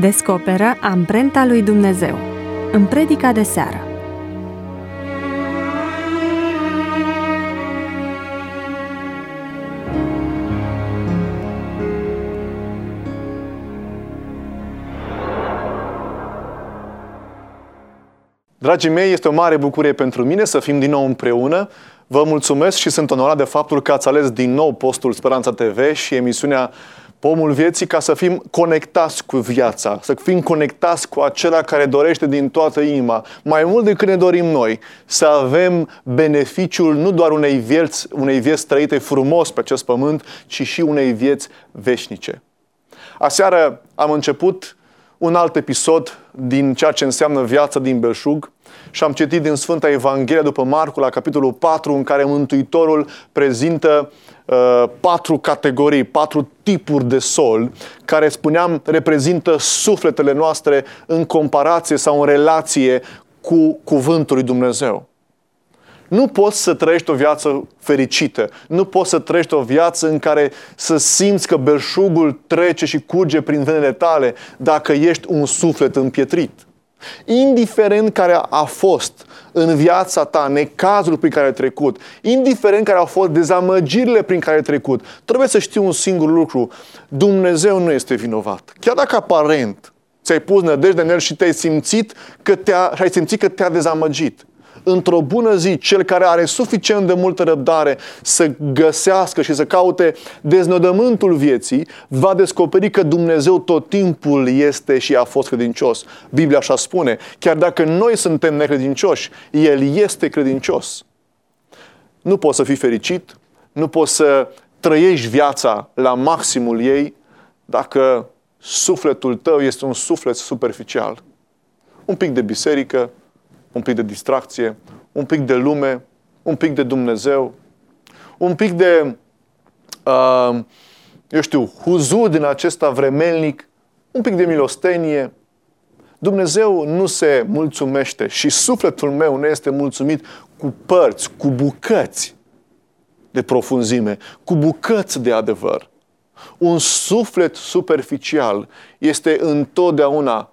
Descoperă amprenta lui Dumnezeu în predica de seară. Dragii mei, este o mare bucurie pentru mine să fim din nou împreună. Vă mulțumesc și sunt onorat de faptul că ați ales din nou postul Speranța TV și emisiunea Pomul Vieții ca să fim conectați cu viața, să fim conectați cu acela care dorește din toată inima, mai mult decât ne dorim noi, să avem beneficiul nu doar unei vieți trăite frumos pe acest pământ, ci și unei vieți veșnice. Aseară am început un alt episod din ceea ce înseamnă viața din belșug și am citit din Sfânta Evanghelie după Marcu la capitolul 4, în care Mântuitorul prezintă 4 categorii, 4 tipuri de sol, care, spuneam, reprezintă sufletele noastre în comparație sau în relație cu Cuvântul lui Dumnezeu. Nu poți să trăiești o viață fericită, nu poți să trăiești o viață în care să simți că belșugul trece și curge prin venele tale dacă ești un suflet împietrit. Indiferent care a fost în viața ta necazul prin care ai trecut, indiferent care au fost dezamăgirile prin care ai trecut, trebuie să știi un singur lucru: Dumnezeu nu este vinovat. Chiar dacă aparent ți-ai pus nădejde în El și ai simțit că te-a dezamăgit, într-o bună zi, cel care are suficient de multă răbdare să găsească și să caute deznodământul vieții, va descoperi că Dumnezeu tot timpul este și a fost credincios. Biblia așa spune: chiar dacă noi suntem necredincioși, El este credincios. Nu poți să fii fericit, nu poți să trăiești viața la maximul ei dacă sufletul tău este un suflet superficial. Un pic de biserică, un pic de distracție, un pic de lume, un pic de Dumnezeu, un pic de, huzur din acesta vremelnic, un pic de milostenie. Dumnezeu nu se mulțumește și sufletul meu nu este mulțumit cu părți, cu bucăți de profunzime, cu bucăți de adevăr. Un suflet superficial este întotdeauna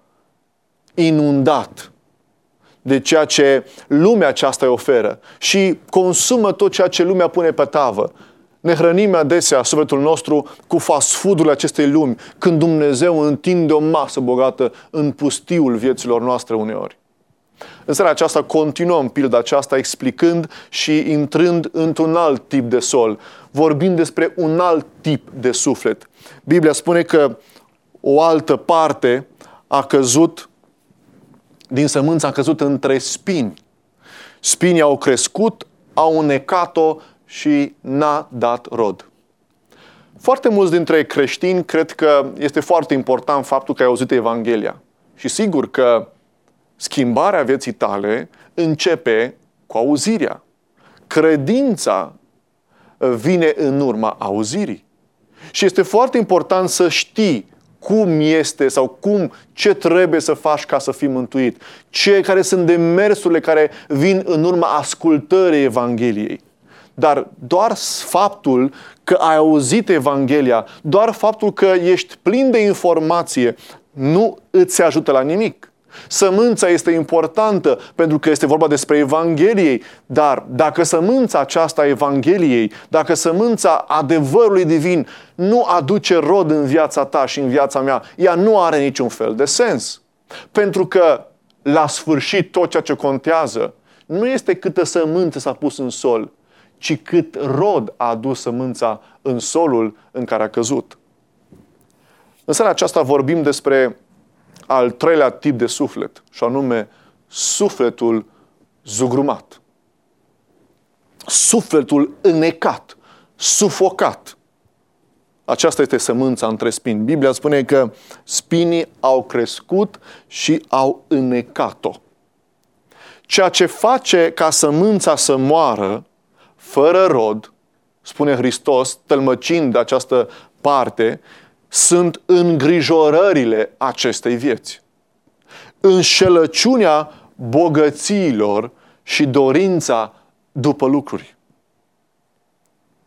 inundat de ceea ce lumea aceasta îi oferă și consumă tot ceea ce lumea pune pe tavă. Ne hrănim adesea sufletul nostru cu fast food-ul acestei lumi, când Dumnezeu întinde o masă bogată în pustiul vieților noastre uneori. În seara aceasta continuăm pilda aceasta explicând și intrând într-un alt tip de sol. Vorbim despre un alt tip de suflet. Biblia spune că o altă parte a căzut din sămânță, a căzut între spini. Spinii au crescut, au înnecat-o și n-a dat rod. Foarte mulți dintre creștini cred că este foarte important faptul că ai auzit Evanghelia. Și sigur că schimbarea vieții tale începe cu auzirea. Credința vine în urma auzirii. Și este foarte important să știi cum este sau ce trebuie să faci ca să fii mântuit. Care sunt demersurile care vin în urma ascultării Evangheliei. Dar doar faptul că ai auzit Evanghelia, doar faptul că ești plin de informație, nu îți ajută la nimic. Sămânța este importantă pentru că este vorba despre Evangheliei, dar dacă sămânța aceasta a Evangheliei, dacă sămânța adevărului divin nu aduce rod în viața ta și în viața mea, ea nu are niciun fel de sens. Pentru că la sfârșit tot ceea ce contează nu este câtă sămânță s-a pus în sol, ci cât rod a adus sămânța în solul în care a căzut. În seara aceasta vorbim despre al treilea tip de suflet, și anume sufletul zugrumat. Sufletul înnecat, sufocat. Aceasta este sămânța între spini. Biblia spune că spinii au crescut și au înnecat-o. Ceea ce face ca sămânța să moară fără rod, spune Hristos, tălmăcind această parte, sunt îngrijorările acestei vieți. Înșelăciunea bogățiilor și dorința după lucruri.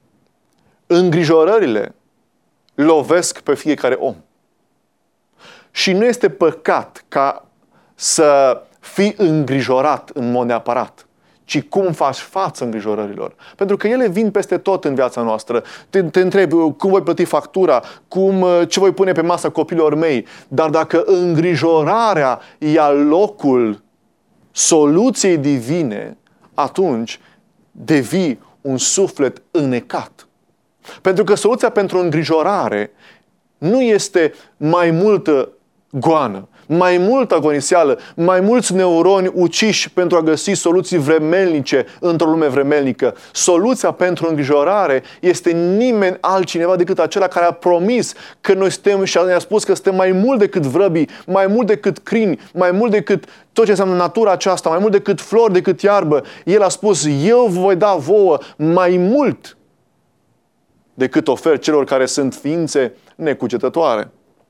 Îngrijorările lovesc pe fiecare om. Și nu este păcat ca să fii îngrijorat în mod neapărat, ci cum faci față îngrijorărilor. Pentru că ele vin peste tot în viața noastră. Te întrebi cum voi plăti factura, ce voi pune pe masa copiilor mei. Dar dacă îngrijorarea ia locul soluției divine, atunci devii un suflet înnecat. Pentru că soluția pentru îngrijorare nu este mai multă goană, mai multă agoniseală, mai mulți neuroni uciși pentru a găsi soluții vremelnice într-o lume vremelnică. Soluția pentru îngrijorare este nimeni altcineva decât acela care a promis că noi suntem și ne-a spus că suntem mai mult decât vrăbii, mai mult decât crini, mai mult decât tot ce înseamnă natura aceasta, mai mult decât flori, decât iarbă. El a spus, eu vă voi da vouă mai mult decât ofer celor care sunt ființe necugetătoare.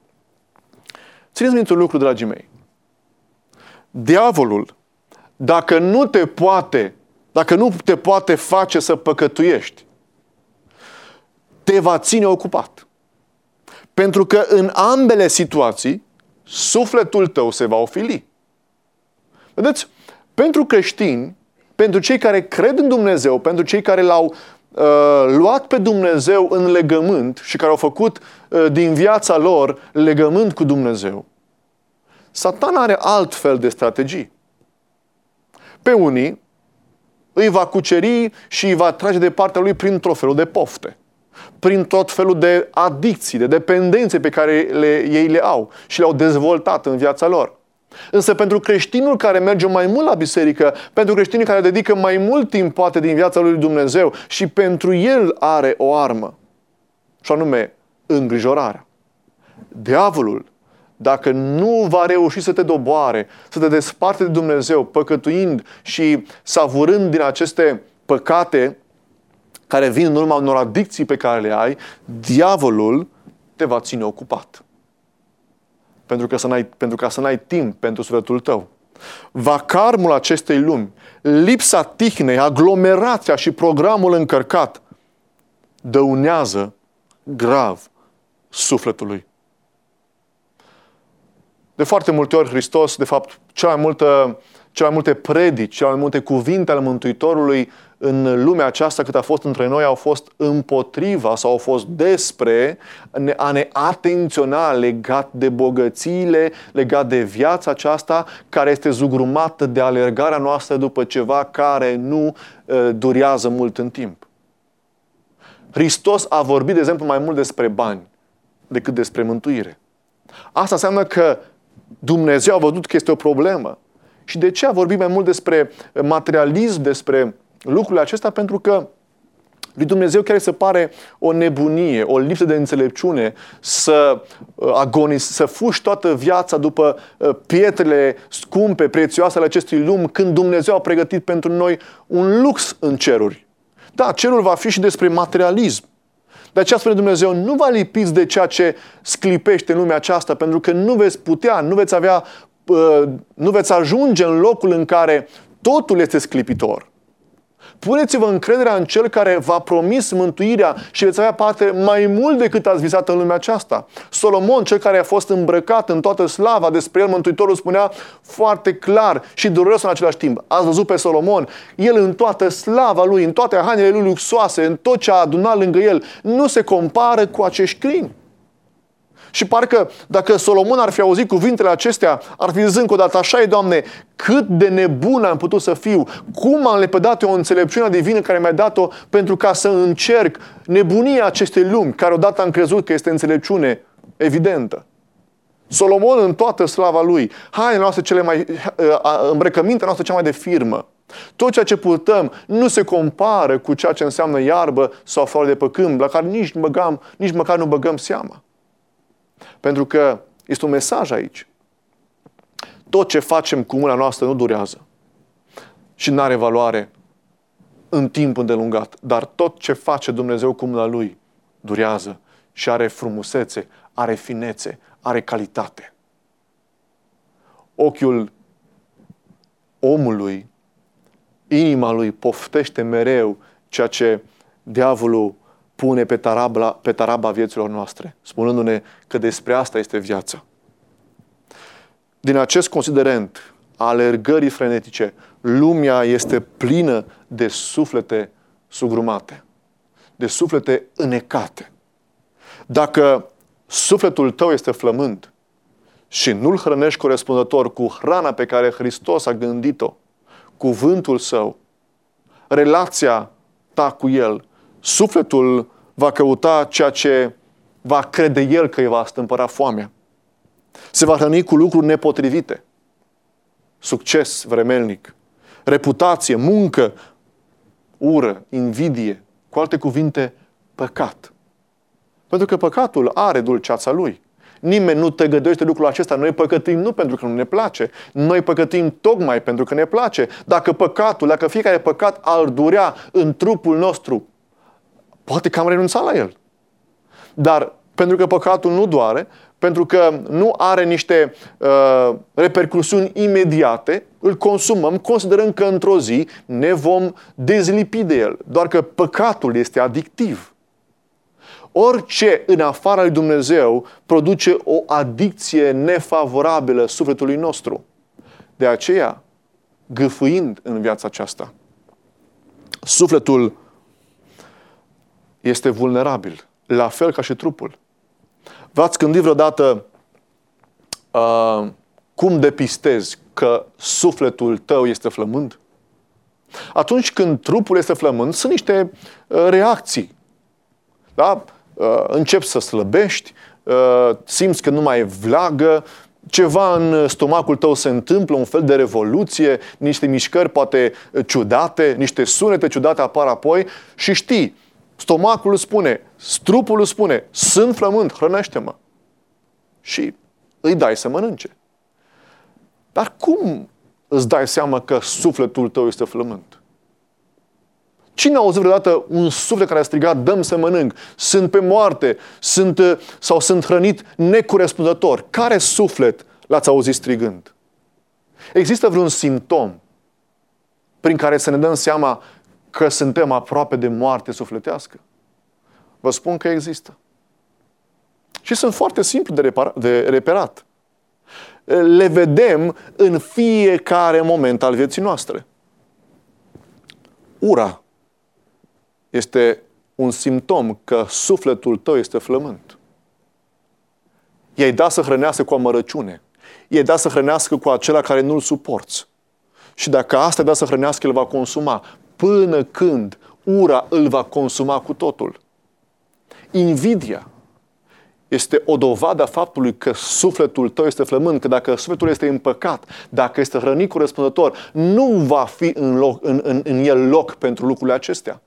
Țineți minte un lucru, dragii mei. Diavolul, dacă nu te poate face să păcătuiești, te va ține ocupat. Pentru că în ambele situații, sufletul tău se va ofili. Vedeți? Pentru creștini, pentru cei care cred în Dumnezeu, pentru cei care l-au luat pe Dumnezeu în legământ și care au făcut din viața lor legământ cu Dumnezeu, Satan are altfel de strategii. Pe unii îi va cuceri și îi va trage de partea lui prin tot felul de pofte, prin tot felul de adicții, de dependențe pe care ei le au și le-au dezvoltat în viața lor. Însă pentru creștinul care merge mai mult la biserică, pentru creștinul care dedică mai mult timp poate din viața lui Dumnezeu, și pentru el are o armă, și anume îngrijorarea. Diavolul, dacă nu va reuși să te doboare, să te desparte de Dumnezeu, păcătuind și savurând din aceste păcate care vin în urma unor adicții pe care le ai, diavolul te va ține ocupat. Pentru ca să n-ai timp pentru sufletul tău. Vacarmul acestei lumi, lipsa tihnei, aglomerația și programul încărcat dăunează grav sufletului. De foarte multe ori Hristos, de fapt, cele mai multe predici, cele mai multe cuvinte ale Mântuitorului în lumea aceasta cât a fost între noi au fost împotriva sau au fost despre a ne atenționa legat de bogățiile, legat de viața aceasta care este zugrumată de alergarea noastră după ceva care nu durează mult în timp. Hristos a vorbit, de exemplu, mai mult despre bani decât despre mântuire. Asta înseamnă că Dumnezeu a văzut că este o problemă. Și de ce a vorbit mai mult despre materialism, despre lucrurile acestea? Pentru că lui Dumnezeu chiar se pare o nebunie, o lipsă de înțelepciune să fuși toată viața după pietrele scumpe, prețioase ale acestui lumi, când Dumnezeu a pregătit pentru noi un lux în ceruri. Da, cerul va fi și despre materialism. De aceea spune Dumnezeu, nu vă lipiți de ceea ce sclipește în lumea aceasta, pentru că nu veți putea, nu veți ajunge în locul în care totul este sclipitor. Puneți-vă încrederea în Cel care v-a promis mântuirea și veți avea parte mai mult decât ați visat în lumea aceasta. Solomon, cel care a fost îmbrăcat în toată slava, despre el Mântuitorul spunea foarte clar și dureros în același timp. Ați văzut pe Solomon? El în toată slava lui, în toate hainele lui luxoase, în tot ce a adunat lângă el, nu se compară cu acești crini. Și parcă dacă Solomon ar fi auzit cuvintele acestea, ar fi zis încă o dată, așa e, Doamne, cât de nebun am putut să fiu, cum am lepădat eu înțelepciunea divină care mi-a dat-o pentru ca să încerc nebunia acestei lumi, care odată am crezut că este înțelepciune evidentă. Solomon în toată slava lui, hainele noastre îmbrăcămintea noastră cea mai de firmă, tot ceea ce purtăm nu se compară cu ceea ce înseamnă iarbă sau floare de pe câmp, la care nici măcar nu băgăm seama. Pentru că este un mesaj aici. Tot ce facem cu mâna noastră nu durează și nu are valoare în timp îndelungat. Dar tot ce face Dumnezeu cu mâna Lui durează și are frumusețe, are finețe, are calitate. Ochiul omului, inima lui poftește mereu ceea ce diavolul pune pe taraba vieților noastre, spunându-ne că despre asta este viața. Din acest considerent, alergării frenetice, lumea este plină de suflete sugrumate, de suflete înecate. Dacă sufletul tău este flămând și nu-l hrănești corespunzător cu hrana pe care Hristos a gândit-o, cuvântul Său, relația ta cu El, sufletul va căuta ceea ce va crede el că îi va stâmpăra foamea. Se va hrăni cu lucruri nepotrivite. Succes vremelnic, reputație, muncă, ură, invidie, cu alte cuvinte, păcat. Pentru că păcatul are dulceața lui. Nimeni nu tăgăduiește lucrul acesta. Noi păcătim nu pentru că nu ne place. Noi păcătim tocmai pentru că ne place. Dacă fiecare păcat ar durea în trupul nostru, poate că am renunțat la el. Dar pentru că păcatul nu doare, pentru că nu are niște repercusiuni imediate, îl consumăm, considerând că într-o zi ne vom dezlipi de el. Doar că păcatul este adictiv. Orice în afara lui Dumnezeu produce o adicție nefavorabilă sufletului nostru. De aceea, gâfâind în viața aceasta, sufletul este vulnerabil, la fel ca și trupul. V-ați gândit vreodată cum depistezi că sufletul tău este flămând? Atunci când trupul este flămând, sunt niște reacții. Da? Începi să slăbești, simți că nu mai vlagă, ceva în stomacul tău se întâmplă, un fel de revoluție, niște mișcări poate ciudate, niște sunete ciudate apar apoi și știi, stomacul îți spune, trupul îți spune, sunt flămând, hrănește-mă. Și îi dai să mănânce. Dar cum îți dai seama că sufletul tău este flămând? Cine a auzit vreodată un suflet care a strigat, dă-mi să mănânc, sunt pe moarte, sunt hrănit necorespunzător? Care suflet l-ați auzit strigând? Există vreun simptom prin care să ne dăm seama că suntem aproape de moarte sufletească? Vă spun că există. Și sunt foarte simplu de reperat. Le vedem în fiecare moment al vieții noastre. Ura este un simptom că sufletul tău este flământ. I-ai dat să hrănească cu amărăciune. I-ai dat să hrănească cu acela care nu-l suporți. Și dacă asta i-ai dat să hrănească, el va consuma. Până când ura îl va consuma cu totul. Invidia este o dovadă a faptului că sufletul tău este flămând, că dacă sufletul este împăcat, dacă este hrănit corespunzător, nu va fi în el loc pentru lucrurile acestea.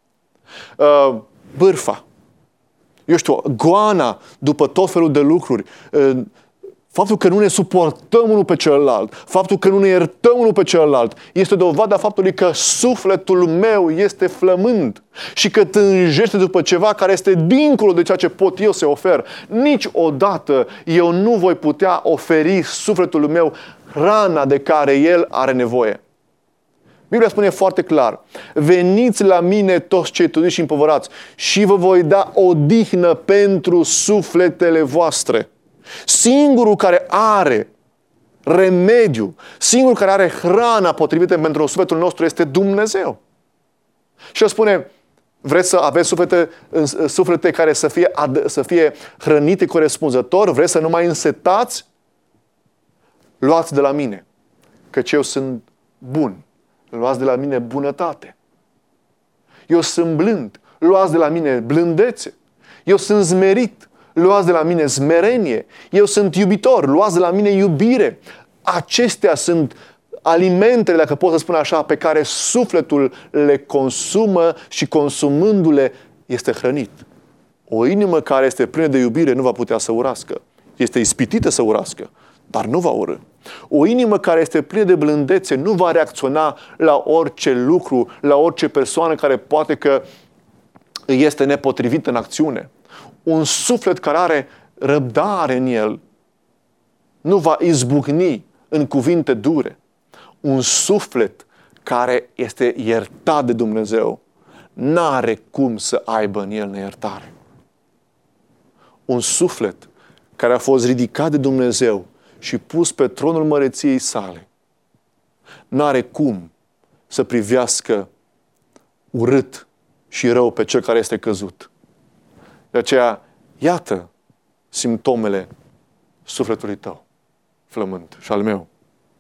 Bârfa, goana după tot felul de lucruri, faptul că nu ne suportăm unul pe celălalt, faptul că nu ne iertăm unul pe celălalt, este dovada faptului că sufletul meu este flămând și că tânjește după ceva care este dincolo de ceea ce pot eu să ofer. Niciodată eu nu voi putea oferi sufletului meu hrana de care el are nevoie. Biblia spune foarte clar, veniți la mine toți cei trudiți și împovărați și vă voi da odihnă pentru sufletele voastre. Singurul care are remediu, singurul care are hrana potrivită pentru sufletul nostru este Dumnezeu. Și el spune, vreți să aveți suflete care să fie hrănite corespunzător? Vreți să nu mai însetați? Luați de la mine, căci eu sunt bun. Luați de la mine bunătate. Eu sunt blând. Luați de la mine blândețe. Eu sunt zmerit. Luați de la mine smerenie. Eu sunt iubitor. Luați de la mine iubire. Acestea sunt alimentele, dacă pot să spun așa, pe care sufletul le consumă și consumându-le este hrănit. O inimă care este plină de iubire nu va putea să urască. Este ispitită să urască, dar nu va urâ. O inimă care este plină de blândețe nu va reacționa la orice lucru, la orice persoană care poate că îi este nepotrivit în acțiune. Un suflet care are răbdare în el nu va izbucni în cuvinte dure. Un suflet care este iertat de Dumnezeu n-are cum să aibă în el neiertare. Un suflet care a fost ridicat de Dumnezeu și pus pe tronul măreției sale, n-are cum să privească urât și rău pe cel care este căzut. De aceea, iată simptomele sufletului tău, flământ, și al meu.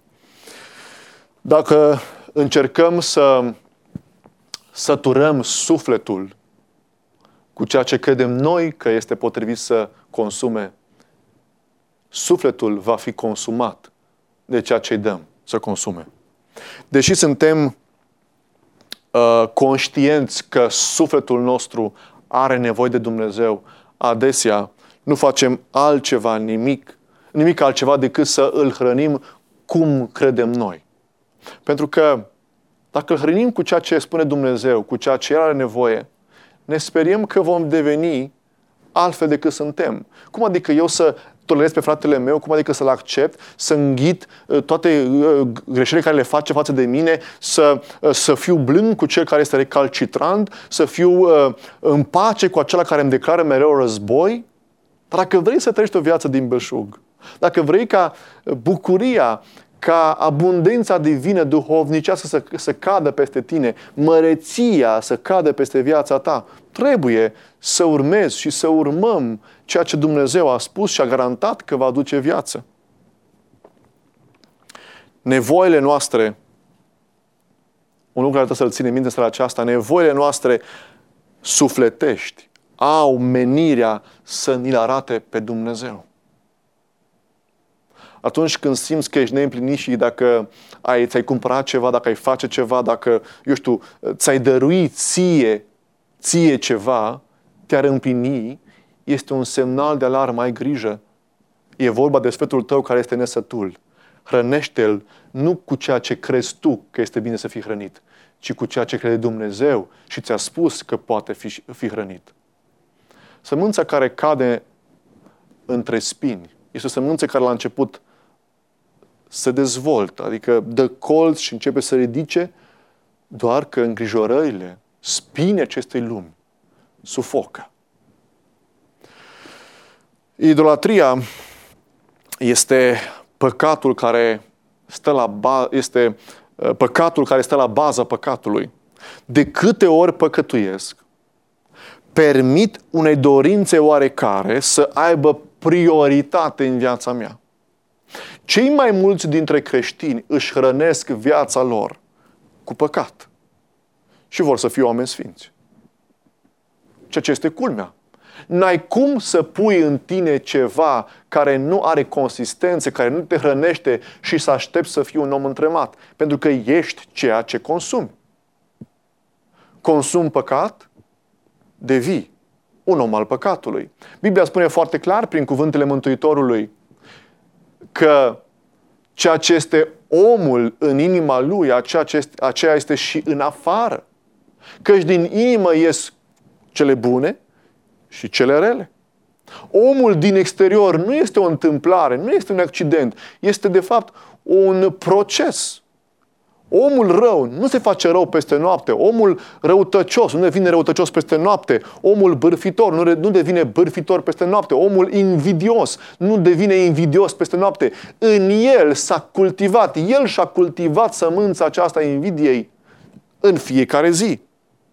Dacă încercăm să săturăm sufletul cu ceea ce credem noi că este potrivit să consume, sufletul va fi consumat de ceea ce îi dăm să consume. Deși suntem conștienți că sufletul nostru are nevoie de Dumnezeu, adesea nu facem altceva, nimic altceva decât să îl hrănim cum credem noi. Pentru că dacă îl hrănim cu ceea ce spune Dumnezeu, cu ceea ce El are nevoie, ne speriem că vom deveni altfel decât suntem. Cum adică eu să tolerez pe fratele meu, cum adică să-l accept, să înghit toate greșelile care le face față de mine, să fiu blând cu cel care este recalcitrant, să fiu în pace cu acela care îmi declară mereu război? Dar dacă vrei să trăiești o viață din belșug, dacă vrei ca bucuria, ca abundența divină duhovnicească să cadă peste tine, măreția să cadă peste viața ta, trebuie să urmezi și să urmăm ceea ce Dumnezeu a spus și a garantat că va aduce viață. Nevoile noastre, un lucru care trebuie să-l ținem minte este la aceasta, nevoile noastre sufletești au menirea să ni-l arate pe Dumnezeu. Atunci când simți că ești neîmplinit și dacă ți-ai cumpărat ceva, dacă ai face ceva, dacă, ți-ai dăruit ție ceva, te-ar împlini, este un semnal de alarmă, ai grijă. E vorba de sfetul tău care este nesătul. Hrănește-l nu cu ceea ce crezi tu că este bine să fii hrănit, ci cu ceea ce crede Dumnezeu și ți-a spus că poate fi hrănit. Sămânța care cade între spini este o sămânță care la început se dezvoltă, adică dă colț și începe să ridice, doar că îngrijorările, spinii acestei lumi sufocă. Idolatria este păcatul care stă la baza păcatului. De câte ori păcătuiesc, permit unei dorințe oarecare să aibă prioritate în viața mea. Cei mai mulți dintre creștini își hrănesc viața lor cu păcat și vor să fie oameni sfinți. Ceea ce este culmea. N-ai cum să pui în tine ceva care nu are consistență, care nu te hrănește și să aștepți să fii un om întremat. Pentru că ești ceea ce consumi. Consumi păcat, devii un om al păcatului. Biblia spune foarte clar prin cuvântele Mântuitorului că ceea ce este omul în inima lui, aceea este și în afară. Căci din inimă ies cele bune și cele rele. Omul din exterior nu este o întâmplare, nu este un accident, este de fapt un proces. Omul rău nu se face rău peste noapte. Omul răutăcios nu devine răutăcios peste noapte. Omul bârfitor nu devine bârfitor peste noapte. Omul invidios nu devine invidios peste noapte. În el s-a cultivat, el și-a cultivat sămânța aceasta invidiei în fiecare zi.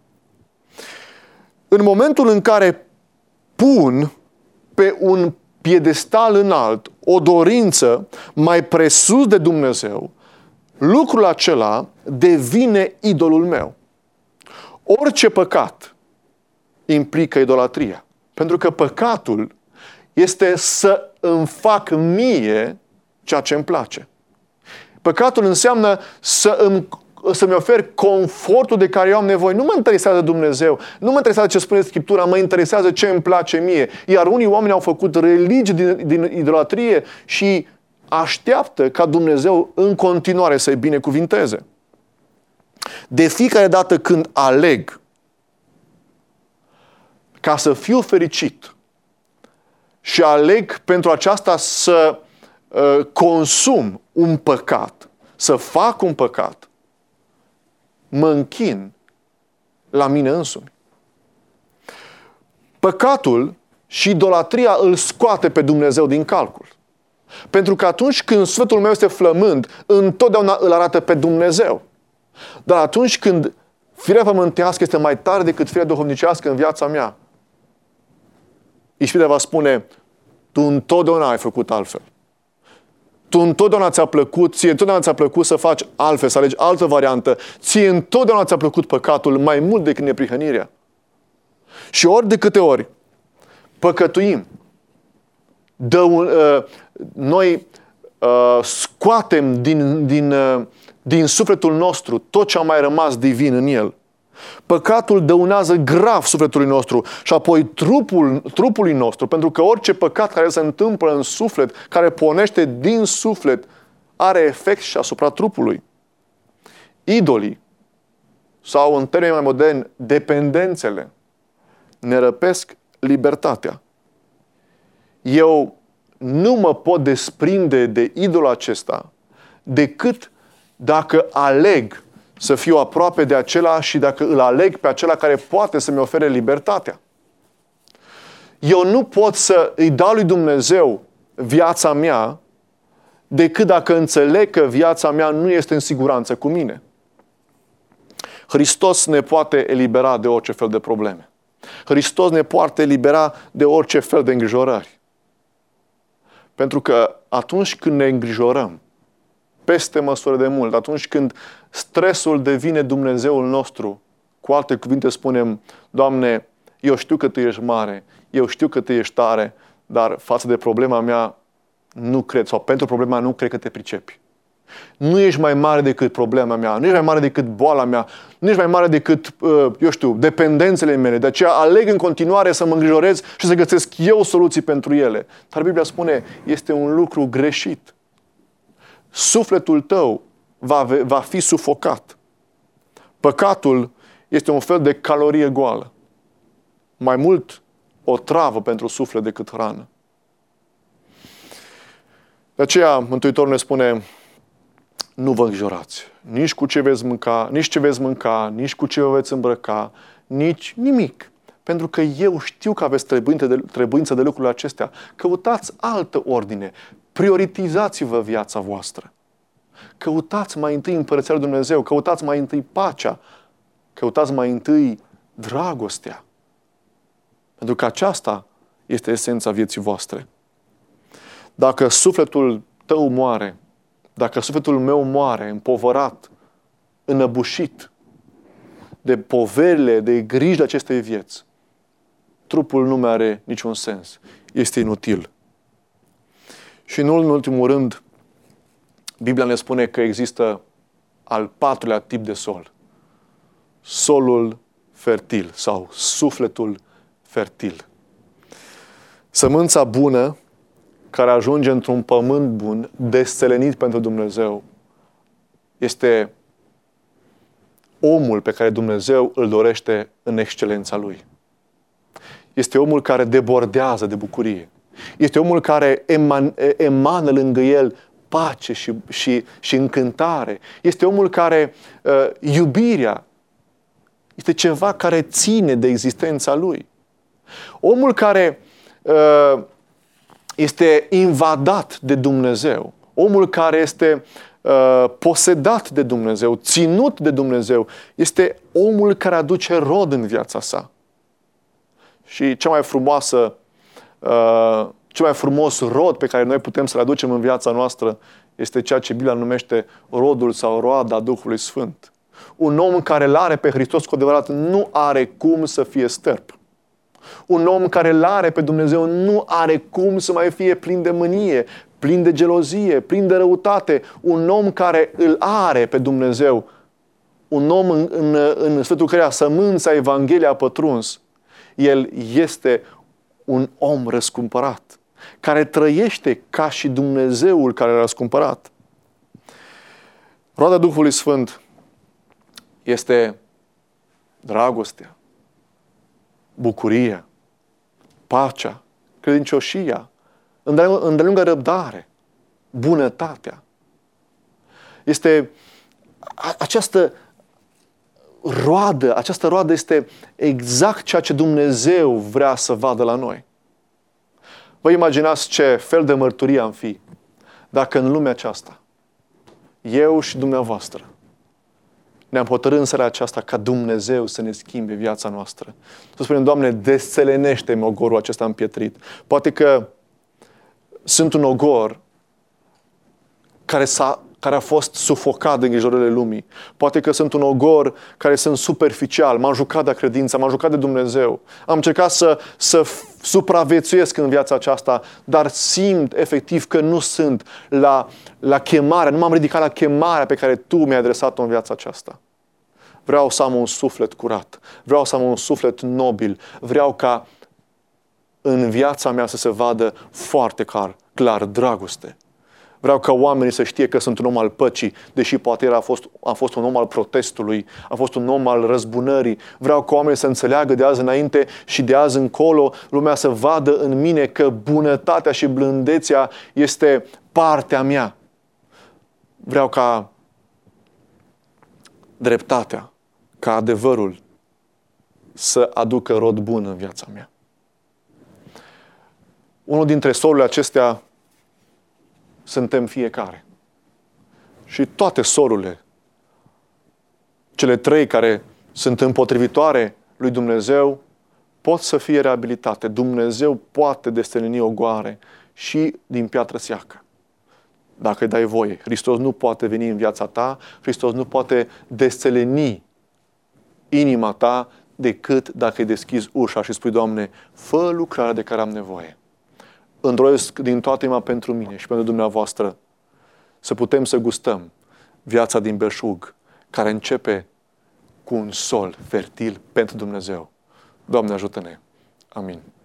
În momentul în care pun pe un piedestal înalt o dorință mai presus de Dumnezeu, lucrul acela devine idolul meu. Orice păcat implică idolatria. Pentru că păcatul este să îmi fac mie ceea ce îmi place. Păcatul înseamnă să-mi ofer confortul de care eu am nevoie. Nu mă interesează Dumnezeu, nu mă interesează ce spune Scriptura, mă interesează ce îmi place mie. Iar unii oameni au făcut religie din idolatrie și așteaptă ca Dumnezeu în continuare să-i binecuvinteze. De fiecare dată când aleg ca să fiu fericit și aleg pentru aceasta să consum un păcat, să fac un păcat, mă închin la mine însumi. Păcatul și idolatria îl scoate pe Dumnezeu din calcul. Pentru că atunci când sufletul meu este flămând, întotdeauna îl arată pe Dumnezeu. Dar atunci când firea pământească este mai tare decât firea duhovnicească în viața mea, ispita va spune: tu întotdeauna ai făcut altfel. Tu întotdeauna ți-a plăcut, ție întotdeauna ți-a plăcut să faci altfel, să alegi altă variantă. Ție întotdeauna ți-a plăcut păcatul mai mult decât neprihănirea. Și ori de câte ori păcătuim, noi scoatem din sufletul nostru tot ce a mai rămas divin în el. Păcatul dăunează grav sufletului nostru și apoi trupului nostru, pentru că orice păcat care se întâmplă în suflet, care pornește din suflet, are efect și asupra trupului. Idolii, sau în termeni mai moderni, dependențele, ne răpesc libertatea. Eu nu mă pot desprinde de idolul acesta decât dacă aleg să fiu aproape de acela și dacă îl aleg pe acela care poate să-mi ofere libertatea. Eu nu pot să îi dau lui Dumnezeu viața mea decât dacă înțeleg că viața mea nu este în siguranță cu mine. Hristos ne poate elibera de orice fel de probleme. Hristos ne poate elibera de orice fel de îngrijorări. Pentru că atunci când ne îngrijorăm peste măsură de mult, atunci când stresul devine Dumnezeul nostru, cu alte cuvinte spunem: Doamne, eu știu că Tu ești mare, eu știu că Tu ești tare, dar față de problema mea nu cred, sau pentru problema mea nu cred că Te pricepi. Nu ești mai mare decât problema mea, nu ești mai mare decât boala mea, nu ești mai mare decât, dependențele mele. De aceea aleg în continuare să mă îngrijorez și să găsesc eu soluții pentru ele. Dar Biblia spune, este un lucru greșit. Sufletul tău va fi sufocat. Păcatul este un fel de calorie goală. Mai mult o travă pentru suflet decât hrană. De aceea Mântuitorul ne spune: nu vă îngrijorați nici cu ce veți mânca, nici ce veți mânca, nici cu ce vă veți îmbrăca, nici nimic. Pentru că eu știu că aveți trebuință de lucrurile acestea. Căutați altă ordine. Prioritizați-vă viața voastră. Căutați mai întâi Împărăția lui Dumnezeu, căutați mai întâi pacea, căutați mai întâi dragostea. Pentru că aceasta este esența vieții voastre. Dacă sufletul tău moare, dacă sufletul meu moare împovărat, înăbușit de poverile, de grijile acestei vieți, trupul nu mai are niciun sens. Este inutil. Și în ultimul rând, Biblia ne spune că există al patrulea tip de sol. Solul fertil sau sufletul fertil. Sămânța bună care ajunge într-un pământ bun, deselenit pentru Dumnezeu, este omul pe care Dumnezeu îl dorește în excelența Lui. Este omul care debordează de bucurie. Este omul care emană lângă el pace și încântare. Este omul care iubirea este ceva care ține de existența lui. Omul care este invadat de Dumnezeu. Omul care este posedat de Dumnezeu, ținut de Dumnezeu, este omul care aduce rod în viața sa. Și cel mai frumos rod pe care noi putem să-l aducem în viața noastră este ceea ce Biblia numește rodul sau roada Duhului Sfânt. Un om care îl are pe Hristos cu adevărat nu are cum să fie sterp. Un om care îl are pe Dumnezeu nu are cum să mai fie plin de mânie, plin de gelozie, plin de răutate. Un om care îl are pe Dumnezeu, un om în sfârșitul căreia sămânța Evangheliei a pătruns, el este un om răscumpărat, care trăiește ca și Dumnezeul care l-a răscumpărat. Roada Duhului Sfânt este dragostea, bucuria, pacea, credincioșia, îndelungă răbdare, bunătatea. Este această roadă este exact ceea ce Dumnezeu vrea să vadă la noi. Vă imaginați ce fel de mărturie am fi Dacă în lumea aceasta, eu și dumneavoastră, ne-am hotărât în seara aceasta ca Dumnezeu să ne schimbe viața noastră. Să spunem, Doamne, desțelenește-mi ogorul acesta împietrit. Poate că sunt un ogor care a fost sufocat de îngrijorările lumii. Poate că sunt un ogor care sunt superficial. M-am jucat de credință, m-am jucat de Dumnezeu. Am încercat să supraviețuiesc în viața aceasta, dar simt efectiv că nu sunt la chemare, nu m-am ridicat la chemarea pe care Tu mi-ai adresat-o în viața aceasta. Vreau să am un suflet curat. Vreau să am un suflet nobil. Vreau ca în viața mea să se vadă foarte clar dragoste. Vreau ca oamenii să știe că sunt un om al păcii, deși poate a fost un om al protestului, a fost un om al răzbunării. Vreau ca oamenii să înțeleagă de azi înainte și de azi încolo, lumea să vadă în mine că bunătatea și blândețea este partea mea. Vreau ca dreptatea, ca adevărul să aducă rod bun în viața mea. Unul dintre solurile acestea suntem fiecare. Și toate solurile, cele 3 care sunt împotrivitoare lui Dumnezeu, pot să fie reabilitate. Dumnezeu poate desteleni ogoare și din piatră seacă. Dacă îi dai voie. Hristos nu poate veni în viața ta, Hristos nu poate desteleni inima ta decât dacă îi deschizi ușa și spui, Doamne, fă lucrarea de care am nevoie. Îndroiesc din toată inima pentru mine și pentru dumneavoastră să putem să gustăm viața din belșug, care începe cu un sol fertil pentru Dumnezeu. Doamne, ajută-ne! Amin.